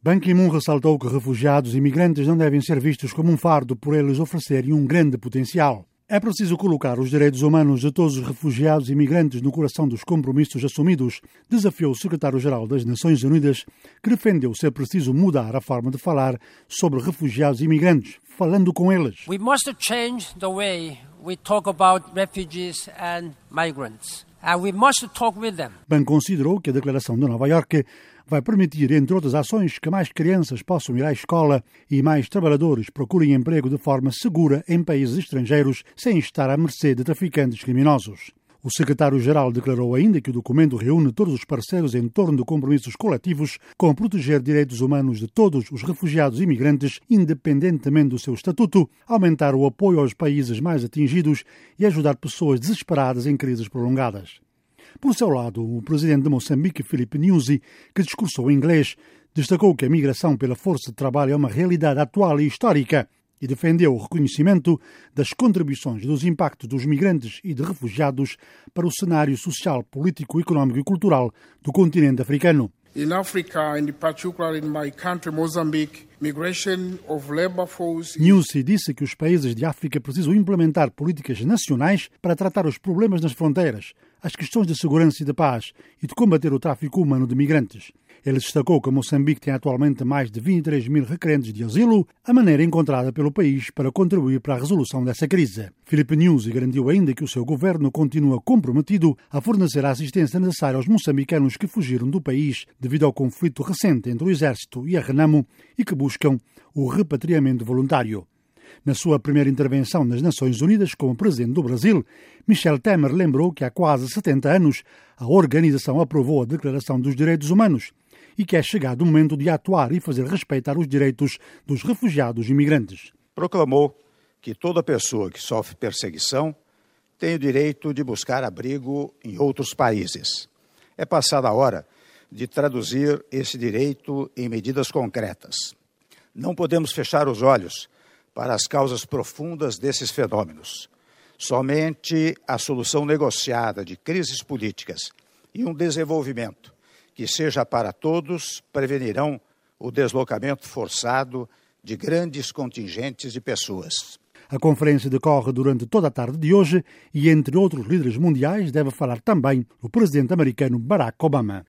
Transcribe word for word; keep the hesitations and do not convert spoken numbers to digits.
Ban Ki-moon ressaltou que refugiados e imigrantes não devem ser vistos como um fardo por eles oferecerem um grande potencial. É preciso colocar os direitos humanos de todos os refugiados e imigrantes no coração dos compromissos assumidos, desafiou o secretário-geral das Nações Unidas, que defendeu ser preciso mudar a forma de falar sobre refugiados e imigrantes, falando com eles. We must change the way we talk about refugees and migrants. And we must talk with them. Ban considerou que a Declaração de Nova Iorque vai permitir, entre outras ações, que mais crianças possam ir à escola e mais trabalhadores procurem emprego de forma segura em países estrangeiros sem estar à mercê de traficantes criminosos. O secretário-geral declarou ainda que o documento reúne todos os parceiros em torno de compromissos coletivos com proteger direitos humanos de todos os refugiados e imigrantes, independentemente do seu estatuto, aumentar o apoio aos países mais atingidos e ajudar pessoas desesperadas em crises prolongadas. Por seu lado, o presidente de Moçambique, Filipe Nyusi, que discursou em inglês, destacou que a migração pela força de trabalho é uma realidade atual e histórica e defendeu o reconhecimento das contribuições dos impactos dos migrantes e de refugiados para o cenário social, político, económico e cultural do continente africano. In Africa, and in particular in my country, Mozambique, migration of labor force... Nyusi disse que os países de África precisam implementar políticas nacionais para tratar os problemas nas fronteiras, as questões de segurança e de paz e de combater o tráfico humano de migrantes. Ele destacou que Moçambique tem atualmente mais de vinte e três mil requerentes de asilo, a maneira encontrada pelo país para contribuir para a resolução dessa crise. Filipe Nyusi garantiu ainda que o seu governo continua comprometido a fornecer a assistência necessária aos moçambicanos que fugiram do país devido ao conflito recente entre o Exército e a Renamo e que buscam o repatriamento voluntário. Na sua primeira intervenção nas Nações Unidas como presidente do Brasil, Michel Temer lembrou que há quase setenta anos a organização aprovou a Declaração dos Direitos Humanos e que é chegado o momento de atuar e fazer respeitar os direitos dos refugiados e imigrantes. Proclamou que toda pessoa que sofre perseguição tem o direito de buscar abrigo em outros países. É passada a hora de traduzir esse direito em medidas concretas. Não podemos fechar os olhos para as causas profundas desses fenômenos. Somente a solução negociada de crises políticas e um desenvolvimento que seja para todos prevenirão o deslocamento forçado de grandes contingentes de pessoas. A conferência decorre durante toda a tarde de hoje e, entre outros líderes mundiais, deve falar também o presidente americano Barack Obama.